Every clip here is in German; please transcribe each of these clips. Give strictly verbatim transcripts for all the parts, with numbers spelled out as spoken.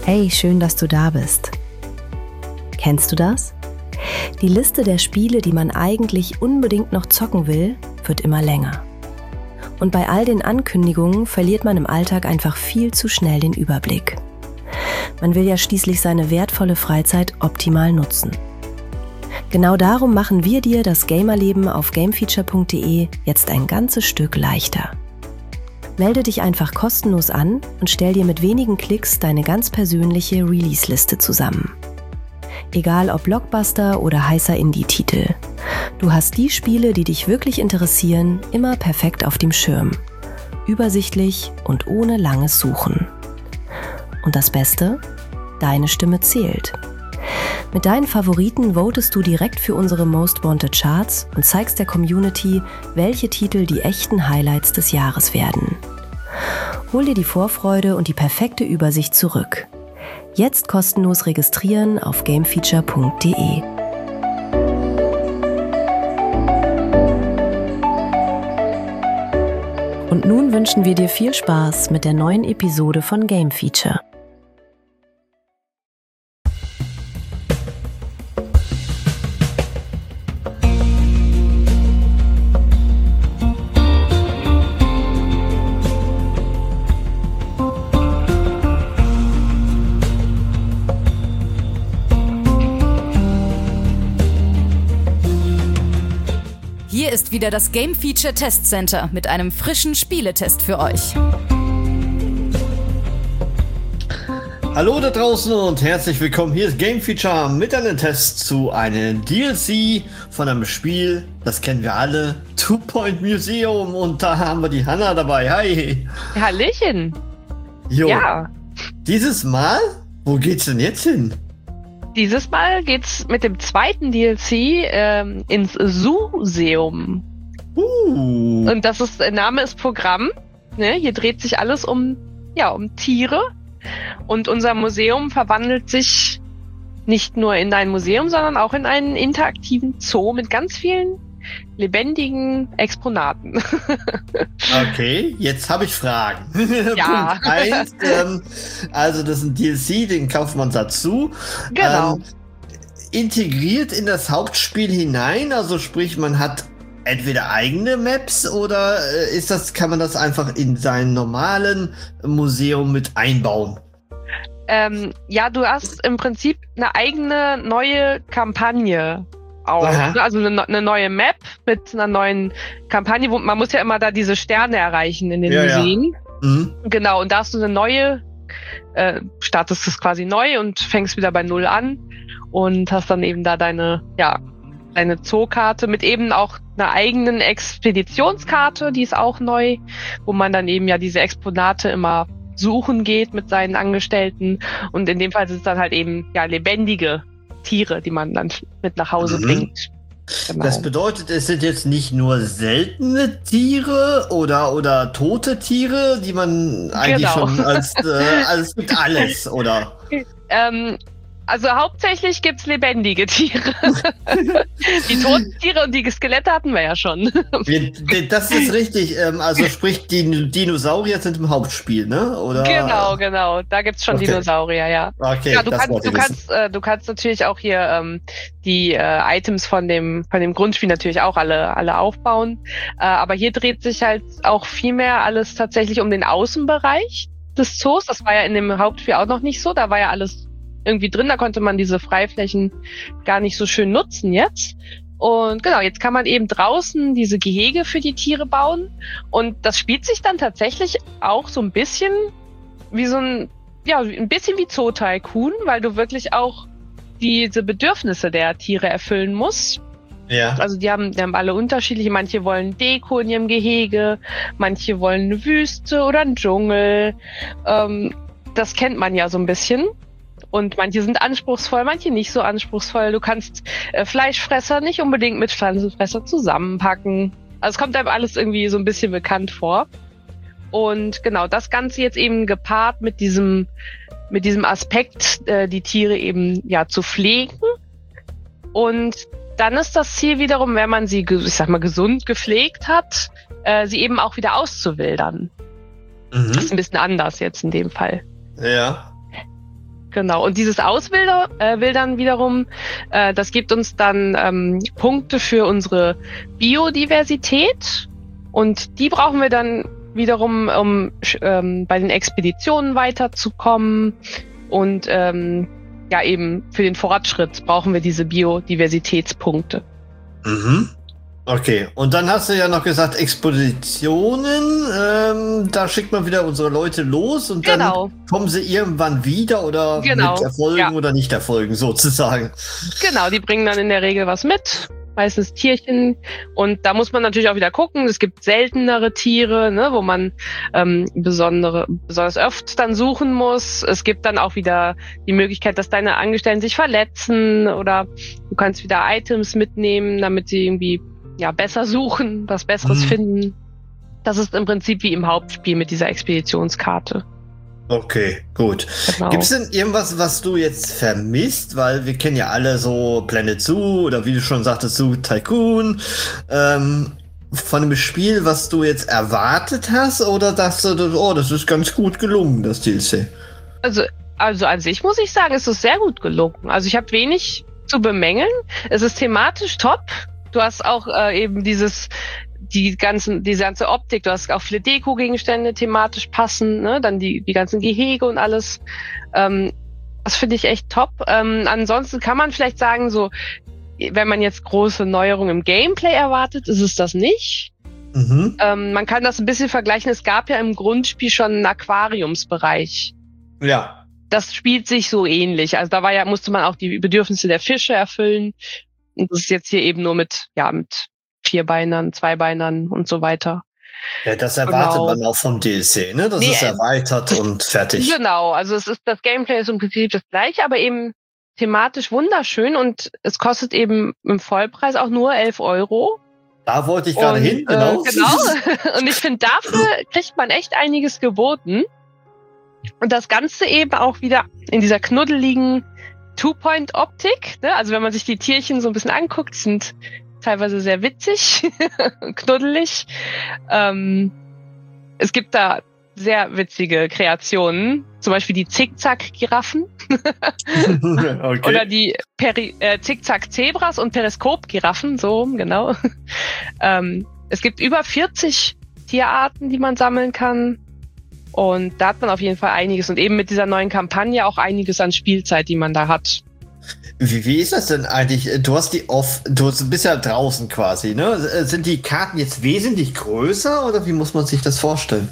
Hey, schön, dass du da bist. Kennst du das? Die Liste der Spiele, die man eigentlich unbedingt noch zocken will, wird immer länger. Und bei all den Ankündigungen verliert man im Alltag einfach viel zu schnell den Überblick. Man will ja schließlich seine wertvolle Freizeit optimal nutzen. Genau darum machen wir dir das Gamerleben auf gamefeature punkt de jetzt ein ganzes Stück leichter. Melde dich einfach kostenlos an und stell dir mit wenigen Klicks deine ganz persönliche Release-Liste zusammen. Egal ob Blockbuster oder heißer Indie-Titel. Du hast die Spiele, die dich wirklich interessieren, immer perfekt auf dem Schirm. Übersichtlich und ohne langes Suchen. Und das Beste? Deine Stimme zählt. Mit deinen Favoriten votest du direkt für unsere Most Wanted Charts und zeigst der Community, welche Titel die echten Highlights des Jahres werden. Hol dir die Vorfreude und die perfekte Übersicht zurück. Jetzt kostenlos registrieren auf gamefeature punkt de. Und nun wünschen wir dir viel Spaß mit der neuen Episode von Game Feature. Hier ist wieder das Game Feature Test Center mit einem frischen Spieletest für euch. Hallo da draußen und herzlich willkommen. Hier ist Game Feature mit einem Test zu einem D L C von einem Spiel, das kennen wir alle, Two Point Museum, und da haben wir die Hanna dabei. Hi. Hallöchen. Jo. Ja. Dieses Mal, wo geht's denn jetzt hin? Dieses Mal geht's mit dem zweiten D L C ähm, ins Zooseum. Uh. Und das ist, der Name ist Programm. Ne? Hier dreht sich alles um, ja, um Tiere. Und unser Museum verwandelt sich nicht nur in ein Museum, sondern auch in einen interaktiven Zoo mit ganz vielen lebendigen Exponaten. Okay, jetzt habe ich Fragen. Ja. Punkt eins, ähm, also das ist ein D L C, den kauft man dazu. Genau. Ähm, integriert in das Hauptspiel hinein, also sprich, man hat entweder eigene Maps oder äh, ist das, kann man das einfach in sein normalen Museum mit einbauen? Ähm, ja, du hast im Prinzip eine eigene neue Kampagne auch. Aha. Also eine, eine neue Map mit einer neuen Kampagne, wo man muss ja immer da diese Sterne erreichen in den ja, Museen. Ja. Mhm. Genau, und da hast du eine neue, äh, startest es quasi neu und fängst wieder bei Null an und hast dann eben da deine, ja, deine Zookarte mit eben auch einer eigenen Expeditionskarte, die ist auch neu, wo man dann eben ja diese Exponate immer suchen geht mit seinen Angestellten, und in dem Fall sind es dann halt eben ja lebendige Tiere, die man dann mit nach Hause mhm. bringt. Genau. Das bedeutet, es sind jetzt nicht nur seltene Tiere oder, oder tote Tiere, die man eigentlich genau. schon als, äh, also es gibt alles, oder? ähm, Also hauptsächlich gibt's lebendige Tiere. Die toten Tiere und die Skelette hatten wir ja schon. Das ist richtig. Also sprich, die Dinosaurier sind im Hauptspiel, ne? Oder? Genau, genau. Da gibt's schon okay. Dinosaurier, ja. Okay, ja, du, das kannst, du, kannst, äh, du kannst natürlich auch hier ähm, die äh, Items von dem von dem Grundspiel natürlich auch alle alle aufbauen. Äh, aber hier dreht sich halt auch viel mehr alles tatsächlich um den Außenbereich des Zoos. Das war ja in dem Hauptspiel auch noch nicht so. Da war ja alles irgendwie drin, da konnte man diese Freiflächen gar nicht so schön nutzen jetzt. Und genau, jetzt kann man eben draußen diese Gehege für die Tiere bauen. Und das spielt sich dann tatsächlich auch so ein bisschen wie so ein, ja, ein bisschen wie Zoo Tycoon, weil du wirklich auch diese Bedürfnisse der Tiere erfüllen musst. Ja. Also die haben, die haben alle unterschiedliche, manche wollen Deko in ihrem Gehege, manche wollen eine Wüste oder einen Dschungel. Ähm, das kennt man ja so ein bisschen. Und manche sind anspruchsvoll, manche nicht so anspruchsvoll. Du kannst äh, Fleischfresser nicht unbedingt mit Pflanzenfresser zusammenpacken. Also es kommt einem alles irgendwie so ein bisschen bekannt vor. Und genau, das Ganze jetzt eben gepaart mit diesem, mit diesem Aspekt, äh, die Tiere eben ja zu pflegen. Und dann ist das Ziel wiederum, wenn man sie, ich sag mal, gesund gepflegt hat, äh, sie eben auch wieder auszuwildern. Mhm. Das ist ein bisschen anders jetzt in dem Fall. Ja. Genau, und dieses Auswildern äh, Wildern wiederum, äh, das gibt uns dann ähm, Punkte für unsere Biodiversität und die brauchen wir dann wiederum, um ähm, bei den Expeditionen weiterzukommen und ähm, ja eben für den Fortschritt brauchen wir diese Biodiversitätspunkte. Mhm. Okay, und dann hast du ja noch gesagt, Expeditionen, ähm, da schickt man wieder unsere Leute los und Genau. dann kommen sie irgendwann wieder oder Genau, mit Erfolgen ja. oder nicht Erfolgen sozusagen. Genau, die bringen dann in der Regel was mit, meistens Tierchen. Und da muss man natürlich auch wieder gucken, es gibt seltenere Tiere, ne, wo man ähm, besondere, besonders oft dann suchen muss. Es gibt dann auch wieder die Möglichkeit, dass deine Angestellten sich verletzen oder du kannst wieder Items mitnehmen, damit sie irgendwie ja besser suchen, was Besseres Mhm. finden. Das ist im Prinzip wie im Hauptspiel mit dieser Expeditionskarte. Okay, gut. Genau. Gibt es denn irgendwas, was du jetzt vermisst? Weil wir kennen ja alle so Planet Zoo oder wie du schon sagtest, Zoo Tycoon. Ähm, von dem Spiel, was du jetzt erwartet hast, oder dachtest du, oh, das ist ganz gut gelungen, das D L C? Also, also an sich muss ich sagen, es ist sehr gut gelungen. Also ich habe wenig zu bemängeln. Es ist thematisch top. Du hast auch äh, eben dieses, die ganzen, diese ganze Optik. Du hast auch viele Deko-Gegenstände thematisch passen, ne? Dann die, die ganzen Gehege und alles. Ähm, das finde ich echt top. Ähm, ansonsten kann man vielleicht sagen, so, wenn man jetzt große Neuerungen im Gameplay erwartet, ist es das nicht. Mhm. Ähm, man kann das ein bisschen vergleichen. Es gab ja im Grundspiel schon einen Aquariumsbereich. Ja. Das spielt sich so ähnlich. Also da war ja, musste man auch die Bedürfnisse der Fische erfüllen. Und das ist jetzt hier eben nur mit, ja, mit Vierbeinern, Zweibeinern und so weiter. Ja, das erwartet Genau. man auch vom D L C, ne? Das Nee, ist äh, erweitert und fertig. Genau, also es ist, das Gameplay ist im Prinzip das gleiche, aber eben thematisch wunderschön und es kostet eben im Vollpreis auch nur elf Euro. Da wollte ich gerade Und, hin, genau. Äh, genau. Und ich finde, dafür kriegt man echt einiges geboten. Und das Ganze eben auch wieder in dieser knuddeligen Two-Point-Optik. Ne? Also wenn man sich die Tierchen so ein bisschen anguckt, sind teilweise sehr witzig und knuddelig. Ähm, es gibt da sehr witzige Kreationen, zum Beispiel die Zickzack-Giraffen Okay. oder die Peri äh, Zickzack-Zebras und Periskop-Giraffen, so genau. ähm, es gibt über vierzig Tierarten, die man sammeln kann. Und da hat man auf jeden Fall einiges und eben mit dieser neuen Kampagne auch einiges an Spielzeit, die man da hat. Wie, wie ist das denn eigentlich? Du hast die off, du bist ja draußen quasi, ne? Sind die Karten jetzt wesentlich größer oder wie muss man sich das vorstellen?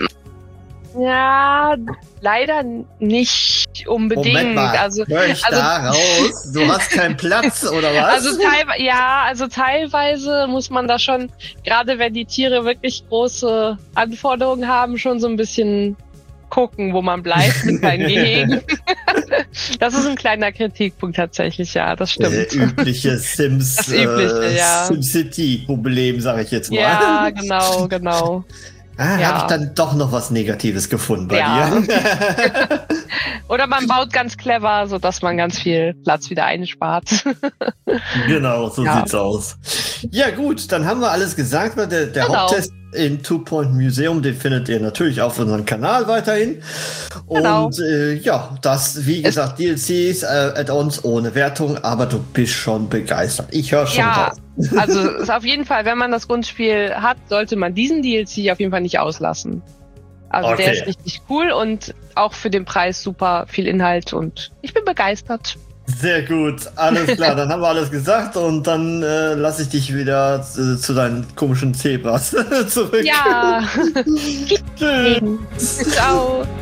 Ja, leider nicht unbedingt. Moment mal, also, hör ich also- da raus? Du hast keinen Platz oder was? Also teilweise, ja, also teilweise muss man da schon, gerade wenn die Tiere wirklich große Anforderungen haben, schon so ein bisschen gucken, wo man bleibt mit seinen Gehegen. Das ist ein kleiner Kritikpunkt tatsächlich, ja, das stimmt. Äh, übliche Sims, Das übliche, äh, ja. SimCity-Problem, sage ich jetzt mal. Ja, genau, genau. Ah, ja. habe ich dann doch noch was Negatives gefunden bei Ja. dir. Oder man baut ganz clever, so dass man ganz viel Platz wieder einspart. Genau, so Ja. sieht's aus. Ja gut, dann haben wir alles gesagt. Der, der Genau. Haupttest in Two Point Museum, den findet ihr natürlich auf unserem Kanal weiterhin. Genau. Und äh, ja, das, wie gesagt, D L Cs, äh, Add-ons ohne Wertung, aber du bist schon begeistert. Ich höre schon Ja, raus. also ist auf jeden Fall, wenn man das Grundspiel hat, sollte man diesen D L C auf jeden Fall nicht auslassen. Also Okay. der ist richtig cool und auch für den Preis super viel Inhalt und ich bin begeistert. Sehr gut, alles klar, dann haben wir alles gesagt und dann äh, lasse ich dich wieder äh, zu deinen komischen Zebras zurück. Ja, Tschüss. ciao.